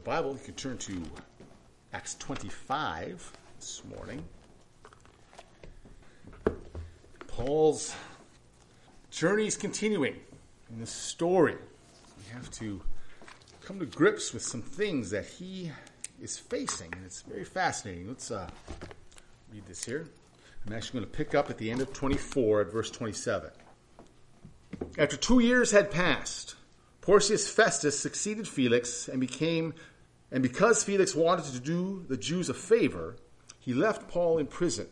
Bible, you can turn to Acts 25 this morning. Paul's journey is continuing in this story. We have to come to grips with some things that he is facing, and it's very fascinating. Let's read this here. I'm actually going to pick up at the end of 24 at verse 27. After 2 years had passed, Porcius Festus succeeded Felix, and because Felix wanted to do the Jews a favor, he left Paul in prison.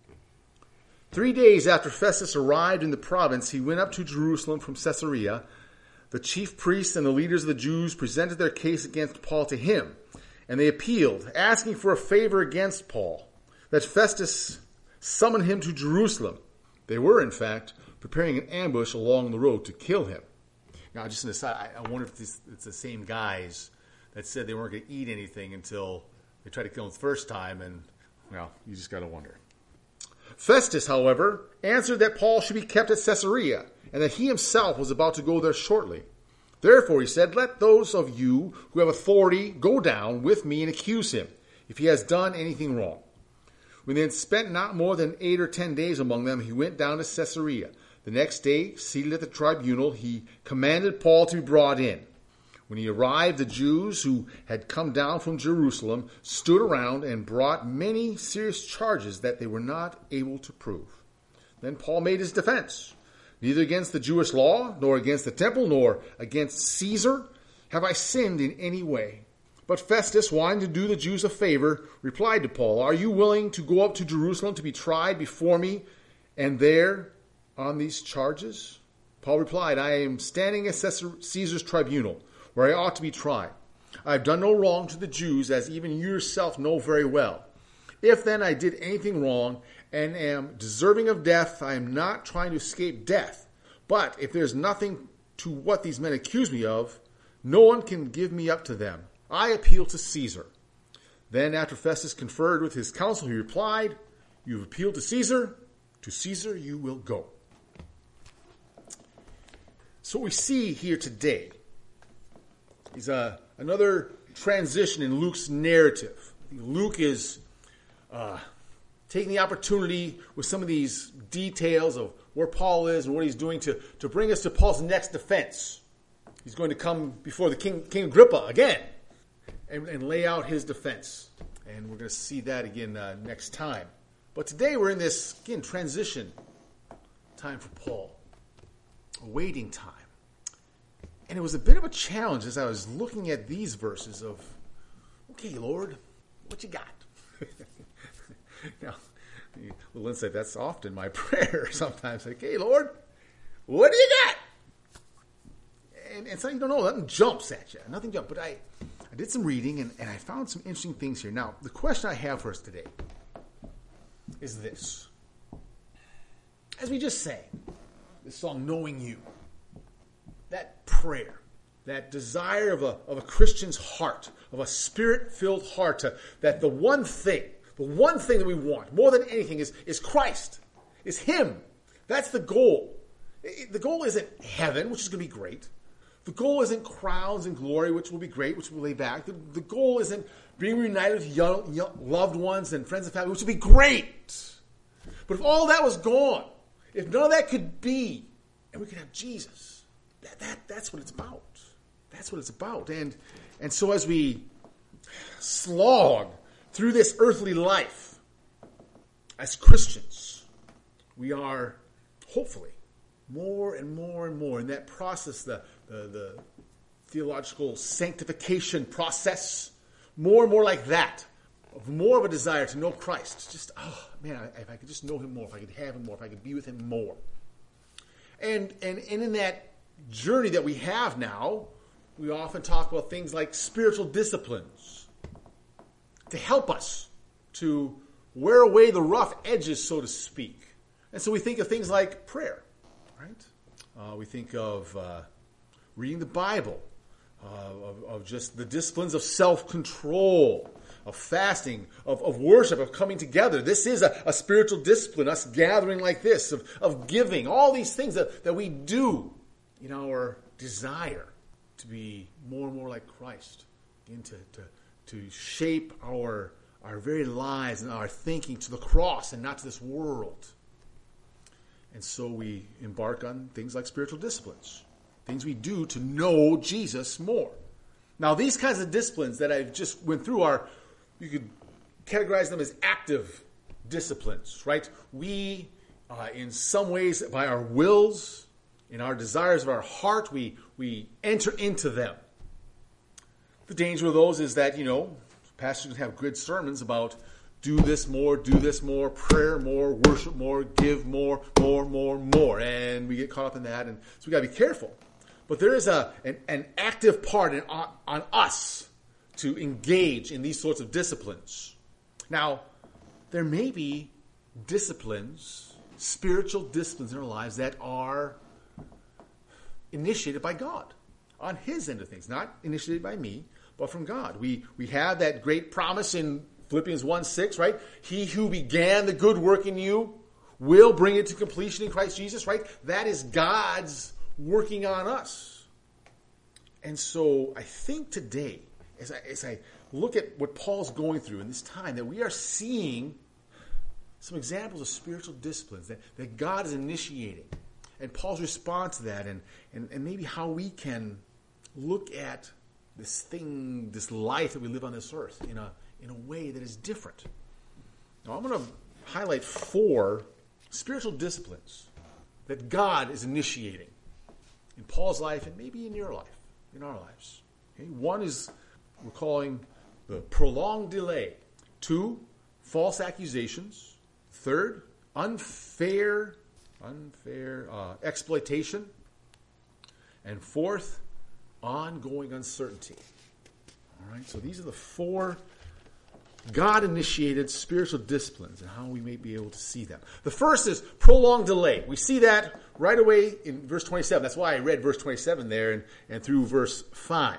3 days after Festus arrived in the province, he went up to Jerusalem from Caesarea. The chief priests and the leaders of the Jews presented their case against Paul to him, and they appealed, asking for a favor against Paul, that Festus summon him to Jerusalem. They were, in fact, preparing an ambush along the road to kill him. Now, just an aside, I wonder if it's the same guys that said they weren't going to eat anything until they tried to kill him the first time, and, well, you just got to wonder. Festus, however, answered that Paul should be kept at Caesarea, and that he himself was about to go there shortly. Therefore, he said, let those of you who have authority go down with me and accuse him, if he has done anything wrong. When they had spent not more than 8 or 10 days among them, he went down to Caesarea. The next day, seated at the tribunal, he commanded Paul to be brought in. When he arrived, the Jews who had come down from Jerusalem stood around and brought many serious charges that they were not able to prove. Then Paul made his defense. Neither against the Jewish law, nor against the temple, nor against Caesar have I sinned in any way. But Festus, wanting to do the Jews a favor, replied to Paul, are you willing to go up to Jerusalem to be tried before me, and there on these charges? Paul replied, I am standing at Caesar's tribunal, where I ought to be tried. I have done no wrong to the Jews, as even you yourself know very well. If then I did anything wrong and am deserving of death, I am not trying to escape death. But if there is nothing to what these men accuse me of, no one can give me up to them. I appeal to Caesar. Then after Festus conferred with his council, he replied, you have appealed to Caesar you will go. So what we see here today is another transition in Luke's narrative. Luke is taking the opportunity with some of these details of where Paul is and what he's doing to bring us to Paul's next defense. He's going to come before the King Agrippa again and lay out his defense. And we're going to see that again next time. But today we're in this, again, transition time for Paul. A waiting time. And it was a bit of a challenge as I was looking at these verses of, okay, Lord, what you got? Now, a little insight, that's often my prayer sometimes. Like, hey, Lord, what do you got? And so you don't know, nothing jumps at you. Nothing jumps. But I did some reading, and I found some interesting things here. Now, the question I have for us today is this. As we just sang, this song, Knowing You, that prayer, that desire of a Christian's heart, of a spirit-filled heart, that the one thing that we want more than anything is Christ, is Him. That's the goal. The goal isn't heaven, which is going to be great. The goal isn't crowns and glory, which will be great, which we'll lay back. The goal isn't being reunited with young loved ones and friends and family, which would be great. But if all that was gone, if none of that could be, and we could have Jesus, that's what it's about. That's what it's about. And so as we slog through this earthly life as Christians, we are hopefully more and more and more in that process, the theological sanctification process, more and more like that, of more of a desire to know Christ. Just, oh man, if I could just know Him more, if I could have Him more, if I could be with Him more. And in that journey that we have now, we often talk about things like spiritual disciplines to help us to wear away the rough edges, so to speak. And so we think of things like prayer, right? We think of reading the Bible, of just the disciplines of self-control, of fasting, of worship, of coming together. This is a spiritual discipline, us gathering like this, of giving, all these things that we do in our desire to be more and more like Christ, begin to shape our very lives and our thinking to the cross and not to this world. And so we embark on things like spiritual disciplines, things we do to know Jesus more. Now, these kinds of disciplines that I've just went through you could categorize them as active disciplines, right? We, in some ways, by our wills, in our desires of our heart, we enter into them. The danger of those is that, pastors can have good sermons about do this more, prayer more, worship more, give more, and we get caught up in that, and so we got to be careful. But there is an active part on us to engage in these sorts of disciplines. Now, there may be disciplines, spiritual disciplines in our lives that are initiated by God on His end of things, not initiated by me, but from God. We have that great promise in Philippians 1:6, right? He who began the good work in you will bring it to completion in Christ Jesus, right? That is God's working on us. And so I think today, as I look at what Paul's going through in this time, that we are seeing some examples of spiritual disciplines that God is initiating. And Paul's response to that, and maybe how we can look at this life that we live on this earth in a way that is different. Now, I'm going to highlight 4 spiritual disciplines that God is initiating in Paul's life and maybe in your life, in our lives. Okay? 1 is we're calling the prolonged delay. 2, false accusations. 3, unfair exploitation. And 4th, ongoing uncertainty. All right, so these are the 4 God-initiated spiritual disciplines and how we may be able to see them. The first is prolonged delay. We see that right away in verse 27. That's why I read verse 27 there and through verse 5.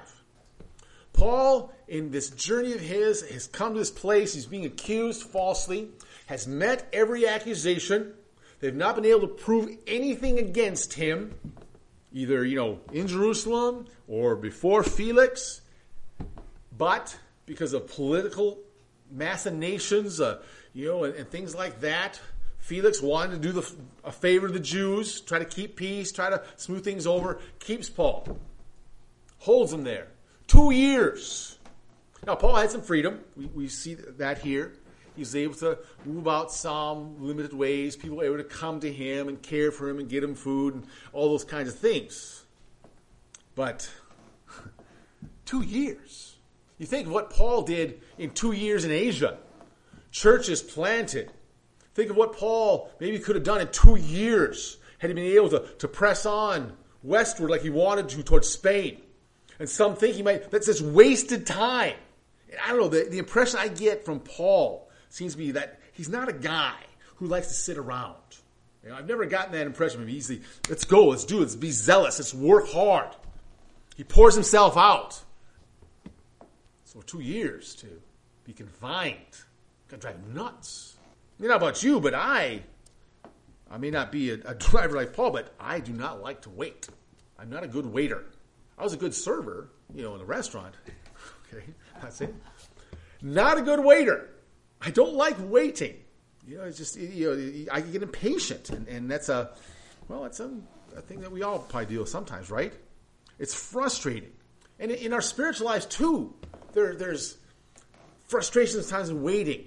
Paul, in this journey of his, has come to this place. He's being accused falsely, has met every accusation. They've not been able to prove anything against him, either, in Jerusalem or before Felix. But because of political machinations, and things like that, Felix wanted to do a favor to the Jews, try to keep peace, try to smooth things over, keeps Paul, holds him there. 2 years. Now, Paul had some freedom. We see that here. He was able to move about some limited ways. People were able to come to him and care for him and get him food and all those kinds of things. But 2 years. You think of what Paul did in 2 years in Asia. Churches planted. Think of what Paul maybe could have done in 2 years had he been able to press on westward like he wanted to towards Spain. And some think that's just wasted time. And I don't know, the impression I get from Paul seems to be that he's not a guy who likes to sit around. I've never gotten that impression from him. He's let's go, let's do it, let's be zealous, let's work hard. He pours himself out. So 2 years to be confined, got to drive him nuts. I don't know about you, but I may not be a driver like Paul, but I do not like to wait. I'm not a good waiter. I was a good server, in the restaurant. Okay, that's it. Not a good waiter. I don't like waiting. It's just, I get impatient. And that's a thing that we all probably deal with sometimes, right? It's frustrating. And in our spiritual lives, too, there's frustration sometimes in waiting.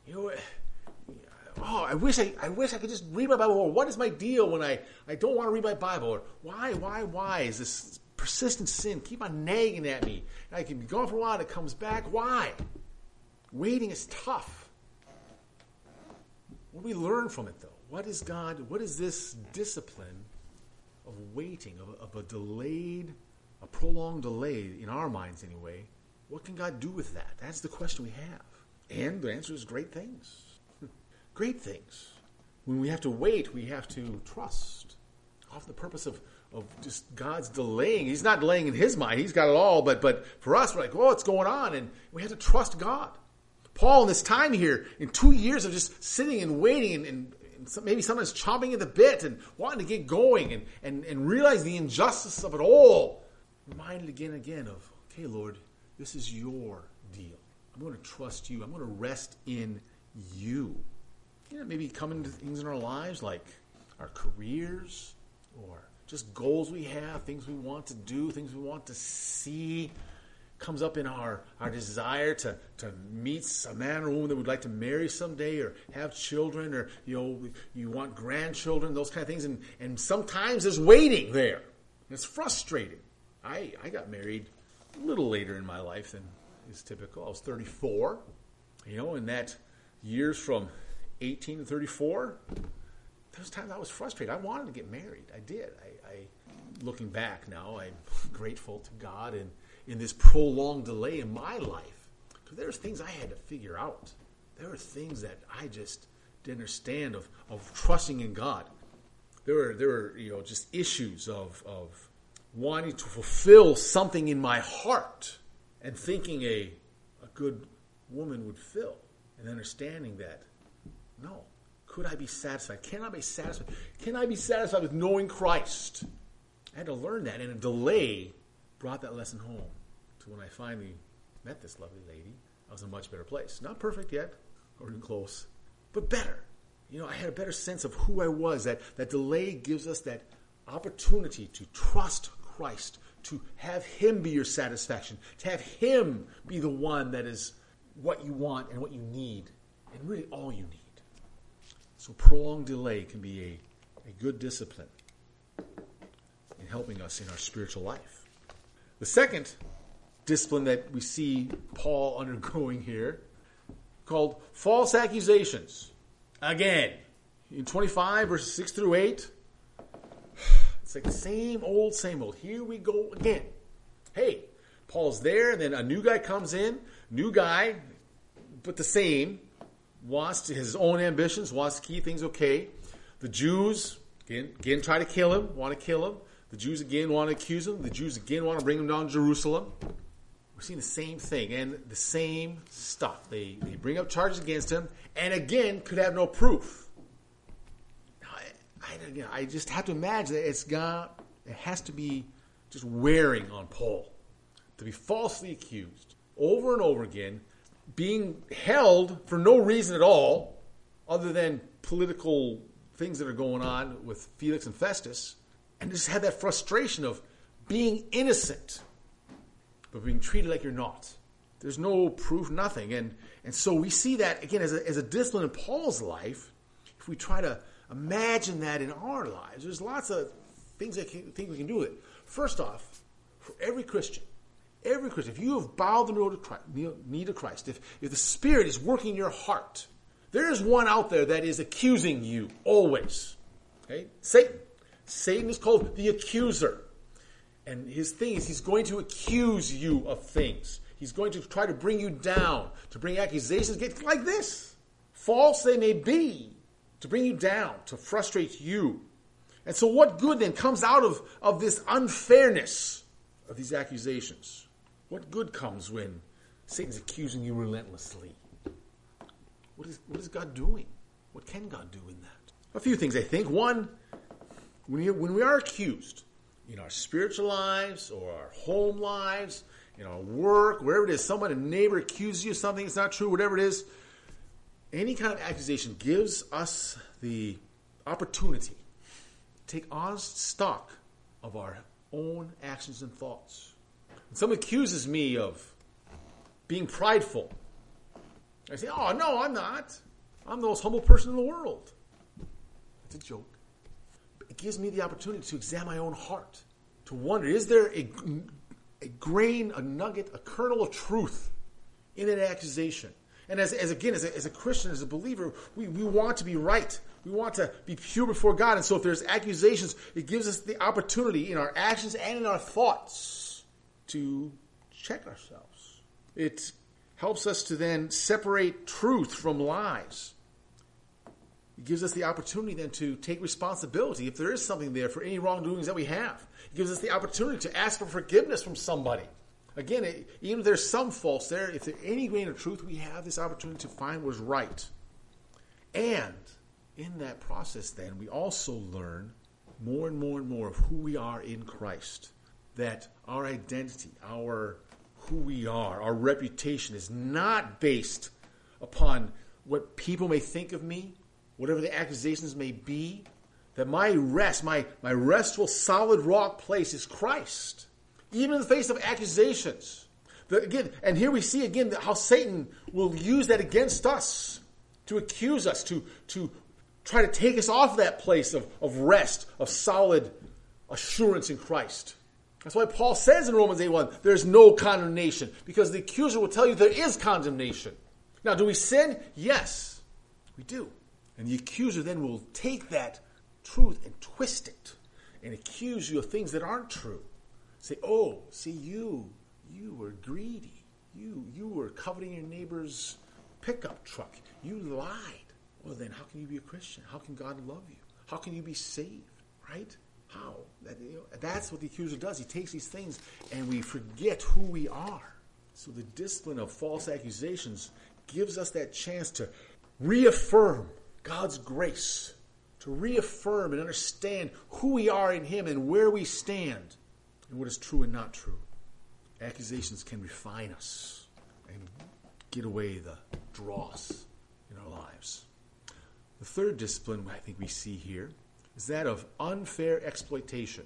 I wish I could just read my Bible. Or what is my deal when I don't want to read my Bible? Or why is this persistent sin keep on nagging at me? And I can be gone for a while and it comes back. Why? Waiting is tough. What do we learn from it, though? What is this discipline of waiting, of a prolonged delay, in our minds anyway? What can God do with that? That's the question we have. And the answer is great things. Great things. When we have to wait, we have to trust. Often the purpose of just God's delaying. He's not delaying in his mind. He's got it all. But for us, we're like, what's going on? And we have to trust God. Paul, in this time here, in 2 years of just sitting and waiting and maybe sometimes chomping at the bit and wanting to get going and realize the injustice of it all, reminded again and again of, okay, Lord, This is your deal. I'm going to trust you. I'm going to rest in you. Maybe coming to things in our lives like our careers or just goals we have, things we want to do, things we want to see. Comes up in our desire to meet a man or woman that would like to marry someday or have children, or you want grandchildren, those kind of things, and sometimes there's waiting there. It's frustrating. I got married a little later in my life than is typical. I was 34, and that years from 18 to 34, those times I was frustrated. I wanted to get married. I did. I looking back now, I'm grateful to God and in this prolonged delay in my life, because there were things I had to figure out. There were things that I just didn't understand of trusting in God. There were just issues of wanting to fulfill something in my heart and thinking a good woman would fill, and understanding that, no, could I be satisfied? Can I be satisfied? Can I be satisfied with knowing Christ? I had to learn that, and a delay brought that lesson home to when I finally met this lovely lady. I was in a much better place. Not perfect yet, or even close, but better. I had a better sense of who I was. That delay gives us that opportunity to trust Christ, to have Him be your satisfaction, to have Him be the one that is what you want and what you need, and really all you need. So prolonged delay can be a good discipline in helping us in our spiritual life. The second discipline that we see Paul undergoing here, called false accusations. Again, in 25 verses 6 through 8, it's like the same old. Here we go again. Hey, Paul's there, and then a new guy comes in, but the same, wants to his own ambitions, wants to keep things okay. The Jews, again try to kill him, want to kill him. The Jews again want to accuse him. The Jews again want to bring him down to Jerusalem. We're seeing the same thing and the same stuff. They bring up charges against him, and again could have no proof. I just have to imagine that it has to be just wearing on Paul to be falsely accused over and over again, being held for no reason at all other than political things that are going on with Felix and Festus, and just have that frustration of being innocent but being treated like you're not. There's no proof, nothing. And so we see that, again, as a discipline in Paul's life. If we try to imagine that in our lives, there's lots of things I think we can do with it. First off, for every Christian, if you have bowed the knee to Christ, if the Spirit is working in your heart, there is one out there that is accusing you always. Okay? Satan is called the accuser. And his thing is he's going to accuse you of things. He's going to try to bring you down, to bring accusations like this. False they may be, to bring you down, to frustrate you. And so what good then comes out of this unfairness of these accusations? What good comes when Satan's accusing you relentlessly? What is God doing? What can God do in that? A few things, I think. One, when we are accused in our spiritual lives or our home lives, in our work, wherever it is, a neighbor accuses you of something that's not true, whatever it is, any kind of accusation gives us the opportunity to take honest stock of our own actions and thoughts. When someone accuses me of being prideful, I say, oh, no, I'm not. I'm the most humble person in the world. It's a joke. It gives me the opportunity to examine my own heart, to wonder, is there a grain, a nugget, a kernel of truth in that accusation? And as a Christian, as a believer, we want to be right. We want to be pure before God. And so if there's accusations, it gives us the opportunity in our actions and in our thoughts to check ourselves. It helps us to then separate truth from lies. It gives us the opportunity then to take responsibility if there is something there for any wrongdoings that we have. It gives us the opportunity to ask for forgiveness from somebody. Again, even if there's some faults there, if there's any grain of truth, we have this opportunity to find what's right. And in that process then, we also learn more and more and more of who we are in Christ. That our identity, who we are, our reputation, is not based upon what people may think of me, whatever the accusations may be, that my rest, my restful, solid rock place is Christ. Even in the face of accusations. And here we see again how Satan will use that against us to accuse us, to try to take us off that place of rest, of solid assurance in Christ. That's why Paul says in Romans 8:1, there's no condemnation, because the accuser will tell you there is condemnation. Now, do we sin? Yes, we do. And the accuser then will take that truth and twist it and accuse you of things that aren't true. Say, oh, see, you were greedy. You were coveting your neighbor's pickup truck. You lied. Well, then how can you be a Christian? How can God love you? How can you be saved? Right? How? That's what the accuser does. He takes these things and we forget who we are. So the discipline of false accusations gives us that chance to reaffirm God's grace, to reaffirm and understand who we are in Him and where we stand and what is true and not true. Accusations can refine us and get away the dross in our lives. The third discipline I think we see here is that of unfair exploitation.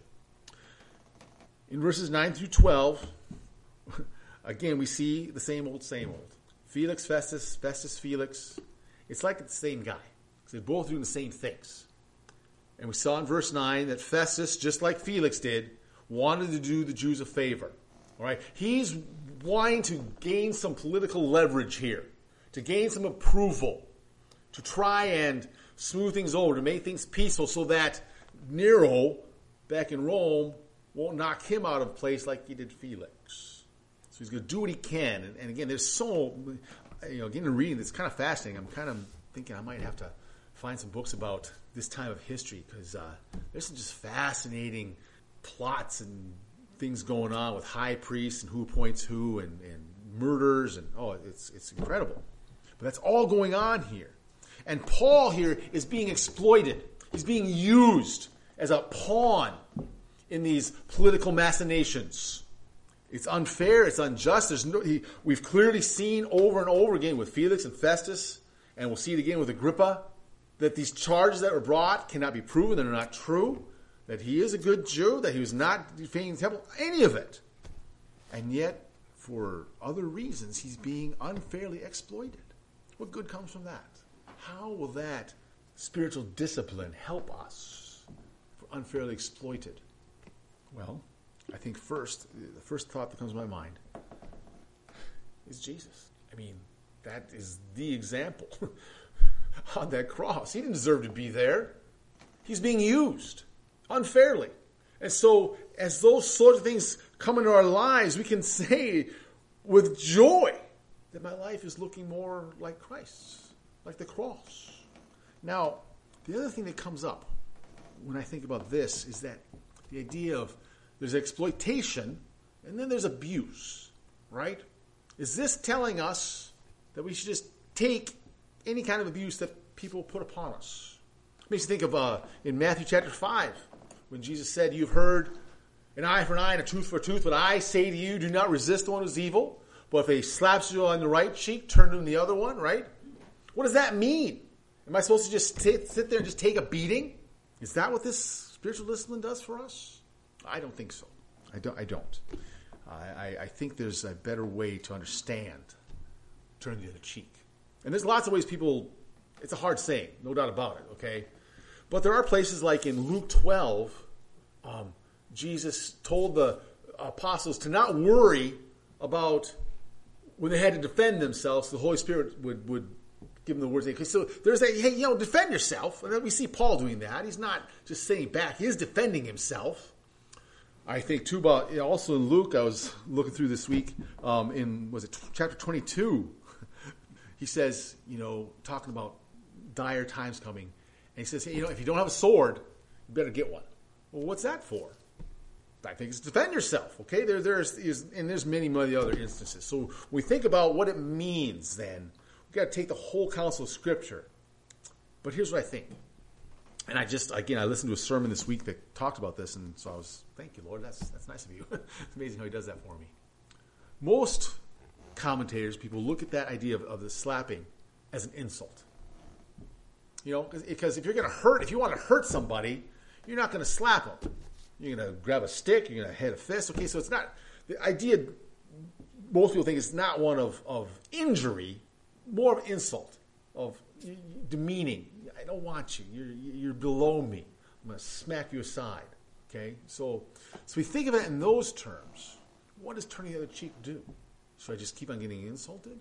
In verses 9 through 12, again, we see the same old, same old. Felix, Festus, Festus, Felix. It's like it's the same guy, because they're both doing the same things. And we saw in verse 9 that Festus, just like Felix did, wanted to do the Jews a favor. All right? He's wanting to gain some political leverage here, to gain some approval, to try and smooth things over, to make things peaceful so that Nero, back in Rome, won't knock him out of place like he did Felix. So he's going to do what he can. And again, there's so, again, in reading, it's kind of fascinating. I'm kind of thinking I might have to find some books about this time of history, because there's some just fascinating plots and things going on with high priests and who appoints who and murders. And it's incredible. But that's all going on here. And Paul here is being exploited. He's being used as a pawn in these political machinations. It's unfair. It's unjust. We've clearly seen over and over again with Felix and Festus, and we'll see it again with Agrippa, that these charges that were brought cannot be proven. They're not true. That he is a good Jew. That he was not defaming the temple. Any of it. And yet, for other reasons, he's being unfairly exploited. What good comes from that? How will that spiritual discipline help us if we're unfairly exploited? Well, I think the first thought that comes to my mind is Jesus. I mean, that is the example on that cross. He didn't deserve to be there. He's being used unfairly. And so, as those sorts of things come into our lives, we can say with joy that my life is looking more like Christ's. Like the cross. Now, the other thing that comes up when I think about this is that the idea of there's exploitation and then there's abuse, right? Is this telling us that we should just take any kind of abuse that people put upon us? It makes you think of in Matthew chapter 5, when Jesus said, you've heard an eye for an eye and a tooth for a tooth, but I say to you, do not resist the one who's evil. But if he slaps you on the right cheek, turn to him the other one, right? What does that mean? Am I supposed to just sit there and just take a beating? Is that what this spiritual discipline does for us? I don't think so. I don't. I think there's a better way to understand turn the other cheek. And there's lots of ways people, it's a hard saying, no doubt about it, okay? But there are places like in Luke 12, Jesus told the apostles to not worry about when they had to defend themselves, the Holy Spirit would give them the words. So there's that, hey, defend yourself. And then we see Paul doing that. He's not just sitting back. He is defending himself. I think, too, about also in Luke, I was looking through this week, chapter 22, he says, talking about dire times coming. And he says, hey, if you don't have a sword, you better get one. Well, what's that for? I think it's defend yourself, okay? There's many other instances. So when we think about what it means then, we've got to take the whole counsel of Scripture. But here's what I think. And I listened to a sermon this week that talked about this, and so thank you, Lord, that's nice of you. It's amazing how he does that for me. most commentators, people look at that idea of the slapping as an insult. Because if you want to hurt somebody, you're not going to slap them. You're going to grab a stick, you're going to hit a fist. Okay, so it's not, the idea, most people think it's not one of injury, more of insult, of demeaning. I don't want you. You're below me. I'm going to smack you aside. Okay, so we think of it in those terms. What does turning the other cheek do? Should I just keep on getting insulted?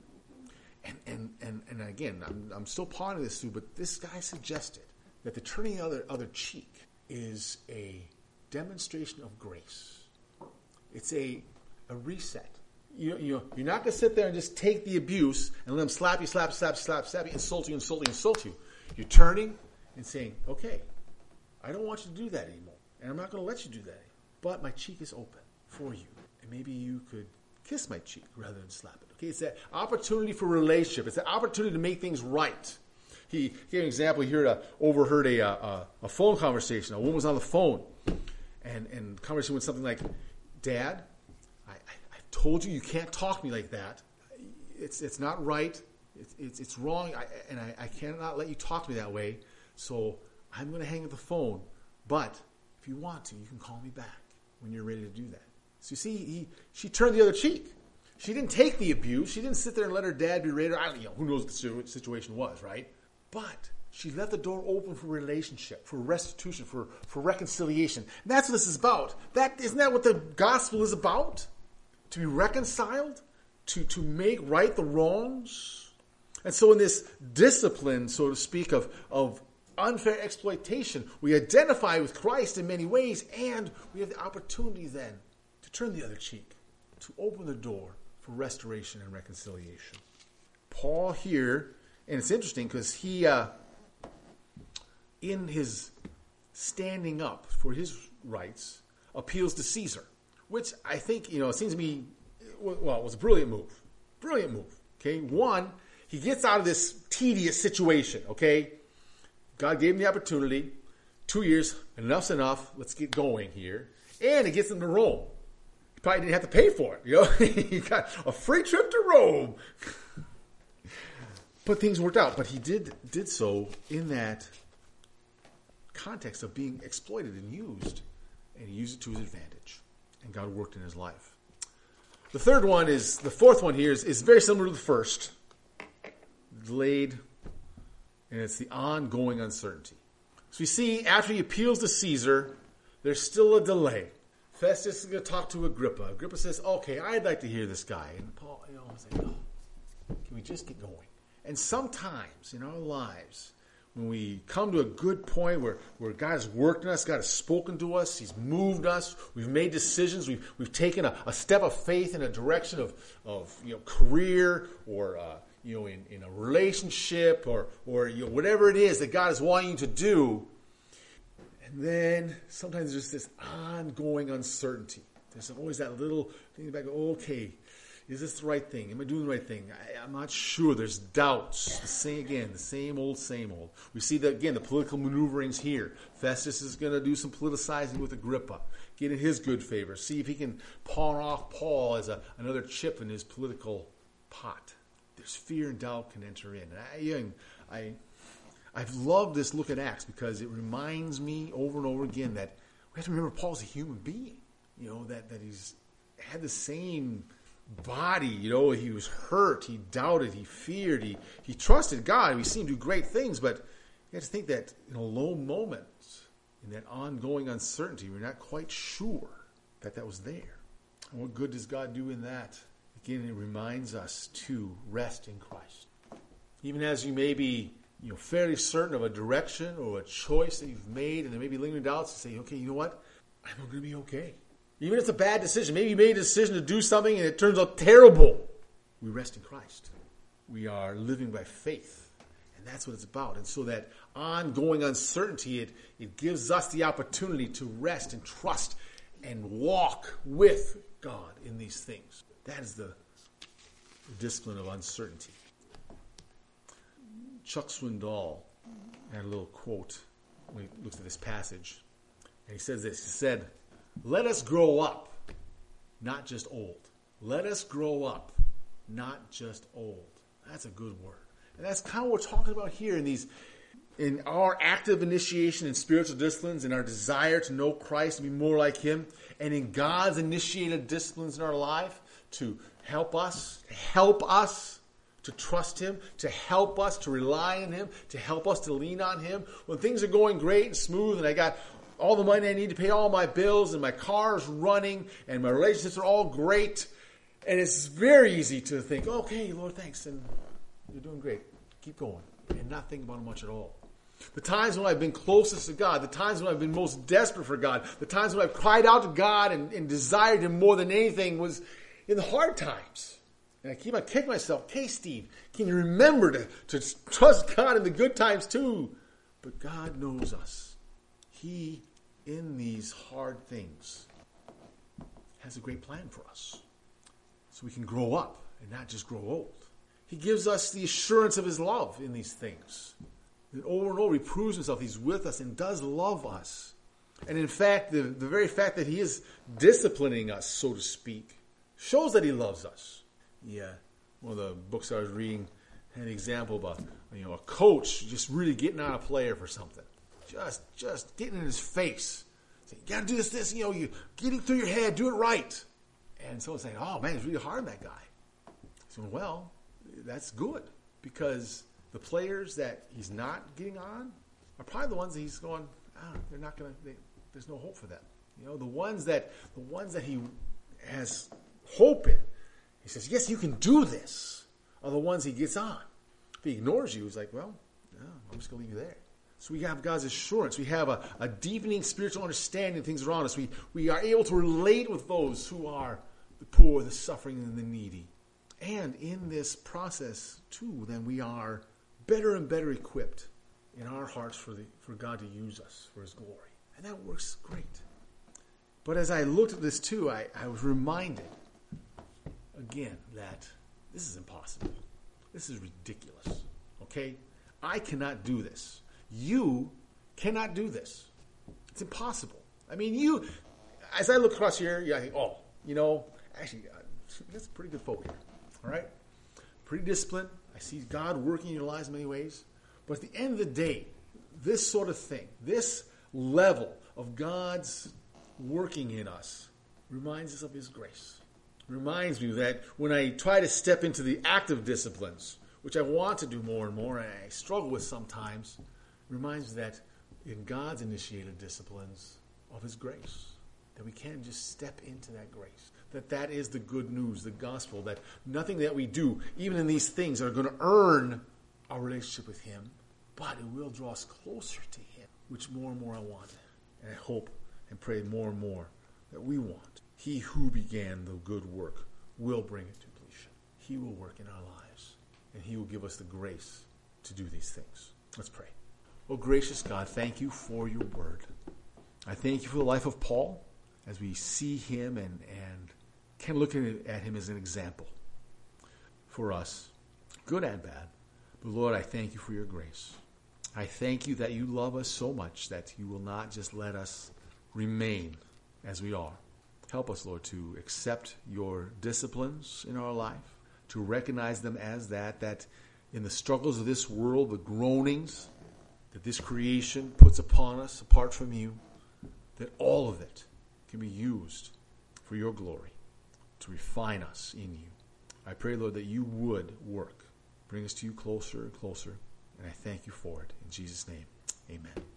And again, I'm still pondering this through, but this guy suggested that the turning the other cheek is a demonstration of grace. It's a reset. You're not going to sit there and just take the abuse and let them slap you, insult you. You're turning and saying, okay, I don't want you to do that anymore, and I'm not going to let you do that anymore. But my cheek is open for you, and maybe you could kiss my cheek rather than slap it. Okay, it's that opportunity for relationship. It's that opportunity to make things right. He gave an example. He overheard a phone conversation. A woman was on the phone, and the conversation went something like, "Dad, I've told you can't talk to me like that. It's not right. It's wrong. I cannot let you talk to me that way. So I'm going to hang up the phone. But if you want to, you can call me back when you're ready to do that." So you see, she turned the other cheek. She didn't take the abuse. She didn't sit there and let her dad berate her. Who knows what the situation was, right? But she left the door open for relationship, for restitution, for reconciliation. And that's what this is about. Isn't that what the gospel is about? To be reconciled? To make right the wrongs? And so in this discipline, so to speak, of unfair exploitation, we identify with Christ in many ways, and we have the opportunity then to turn the other cheek, to open the door for restoration and reconciliation. Paul here, and it's interesting because he, in his standing up for his rights, appeals to Caesar, which I think, it seems to me, it was a brilliant move. Brilliant move. Okay, one, he gets out of this tedious situation, okay? God gave him the opportunity. 2 years, enough's enough. Let's get going here. And it gets him to Rome. He probably didn't have to pay for it. He got a free trip to Rome. But things worked out. But he did so in that context of being exploited and used. And he used it to his advantage. And God worked in his life. The fourth one here is very similar to the first. Delayed. And it's the ongoing uncertainty. So we see after he appeals to Caesar, there's still a delay. Festus is going to talk to Agrippa. Agrippa says, okay, I'd like to hear this guy. And Paul, is like, can we just get going? And sometimes in our lives, when we come to a good point where God has worked in us, God has spoken to us, He's moved us, we've made decisions, we've taken a step of faith in a direction of career or in a relationship or whatever it is that God is wanting you to do. And then sometimes there's this ongoing uncertainty. There's always that little thing back, okay, is this the right thing? Am I doing the right thing? I'm not sure. There's doubts. The same old. We see that, again, the political maneuverings here. Festus is going to do some politicizing with Agrippa, get in his good favor, see if he can pawn off Paul as another chip in his political pot. There's fear and doubt can enter in. And I've loved this look at Acts because it reminds me over and over again that we have to remember Paul's a human being. That he's had the same body. He was hurt, he doubted, he feared, he trusted God. We've seen him do great things, but you have to think that in a low moment, in that ongoing uncertainty, we're not quite sure that was there. And what good does God do in that? Again, it reminds us to rest in Christ. Even as you may be fairly certain of a direction or a choice that you've made, and there may be lingering doubts, to say, okay, you know what? I'm going to be okay. Even if it's a bad decision, maybe you made a decision to do something and it turns out terrible. We rest in Christ. We are living by faith. And that's what it's about. And so that ongoing uncertainty, it gives us the opportunity to rest and trust and walk with God in these things. That is the discipline of uncertainty. Chuck Swindoll had a little quote when he looked at this passage. And he says this. He said, "Let us grow up, not just old. Let us grow up, not just old. That's a good word. And that's kind of what we're talking about here in our active initiation in spiritual disciplines, in our desire to know Christ and be more like Him, and in God's initiated disciplines in our life to help us to trust Him, to help us to rely on Him, to help us to lean on Him. When things are going great and smooth and I got all the money I need to pay all my bills and my car's running and my relationships are all great, and it's very easy to think, okay, Lord, thanks, and you're doing great. Keep going. And not think about it much at all. The times when I've been closest to God, the times when I've been most desperate for God, the times when I've cried out to God and desired Him more than anything was in the hard times. And I keep on kicking myself, okay, Steve, can you remember to trust God in the good times too? But God knows us. He, in these hard things, has a great plan for us. So we can grow up and not just grow old. He gives us the assurance of His love in these things. And over, He proves Himself. He's with us and does love us. And in fact, the very fact that He is disciplining us, so to speak, shows that He loves us. Yeah, one of the books I was reading had an example about a coach just really getting on a player for something. Just getting in his face. Saying, you got to do this, you get it through your head, do it right. And someone saying, oh man, it's really hard on that guy. So, well, that's good, because the players that he's not getting on are probably the ones that he's going, they're not going to, there's no hope for them. The ones that he has hope in, he says, yes, you can do this, are the ones he gets on. If he ignores you, he's like, well, no, I'm just going to leave you there. So we have God's assurance. We have a deepening spiritual understanding of things around us. We are able to relate with those who are the poor, the suffering, and the needy. And in this process, too, then we are better and better equipped in our hearts for God to use us for His glory. And that works great. But as I looked at this, too, I was reminded, again, that this is impossible. This is ridiculous. Okay? I cannot do this. You cannot do this. It's impossible. I mean, as I look across here, I think, actually, that's pretty good folk here. All right? Pretty disciplined. I see God working in your lives in many ways. But at the end of the day, this sort of thing, this level of God's working in us reminds us of His grace. Reminds me that when I try to step into the active disciplines, which I want to do more and more, and I struggle with sometimes, reminds me that in God's initiated disciplines of His grace, that we can just step into that grace. That is the good news, the gospel, that nothing that we do, even in these things, are going to earn our relationship with Him, but it will draw us closer to Him, which more and more I want. And I hope and pray more and more that we want. He who began the good work will bring it to completion. He will work in our lives, and He will give us the grace to do these things. Let's pray. Oh, gracious God, thank You for Your word. I thank You for the life of Paul, as we see him and can look at him as an example for us, good and bad. But Lord, I thank You for Your grace. I thank You that You love us so much that You will not just let us remain as we are. Help us, Lord, to accept Your disciplines in our life, to recognize them as that in the struggles of this world, the groanings that this creation puts upon us apart from You, that all of it can be used for Your glory, to refine us in You. I pray, Lord, that You would work, bring us to You closer and closer, and I thank You for it. In Jesus' name, amen.